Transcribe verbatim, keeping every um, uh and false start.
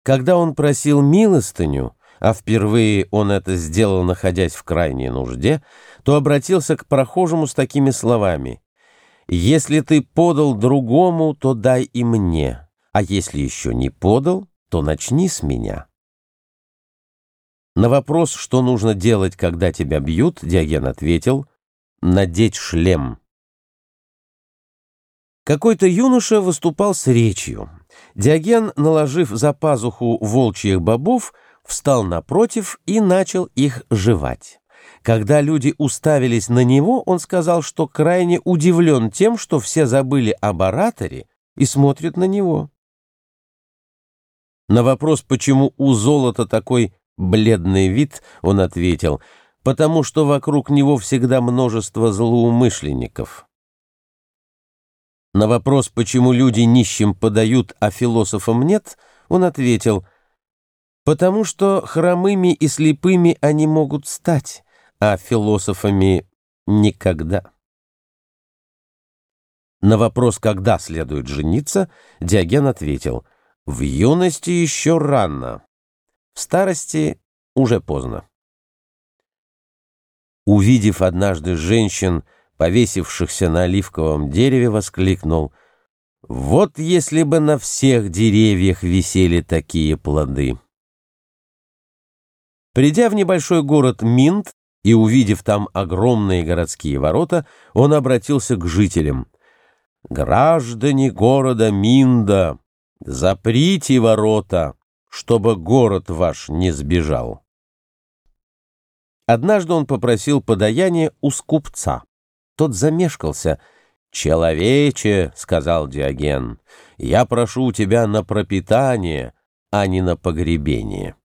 Когда он просил милостыню, а впервые он это сделал, находясь в крайней нужде, то обратился к прохожему с такими словами: «Если ты подал другому, то дай и мне, а если еще не подал, то начни с меня». На вопрос, что нужно делать, когда тебя бьют, Диоген ответил: «Надеть шлем». Какой-то юноша выступал с речью. Диоген, наложив за пазуху волчьих бобов, встал напротив и начал их жевать. Когда люди уставились на него, он сказал, что крайне удивлен тем, что все забыли об ораторе и смотрят на него. На вопрос, почему у золота такой бледный вид, он ответил: «Потому что вокруг него всегда множество злоумышленников». На вопрос, почему люди нищим подают, а философам нет, он ответил: «Потому что хромыми и слепыми они могут стать, а философами никогда». На вопрос, когда следует жениться, Диоген ответил: «В юности еще рано, в старости уже поздно». Увидев однажды женщин, повесившихся на оливковом дереве, воскликнул: «Вот если бы на всех деревьях висели такие плоды!» Придя в небольшой город Минт и увидев там огромные городские ворота, он обратился к жителям: «Граждане города Минда, заприте ворота, чтобы город ваш не сбежал». Однажды он попросил подаяния у скупца. Тот замешкался. «Человече, — сказал Диоген, — я прошу тебя на пропитание, а не на погребение».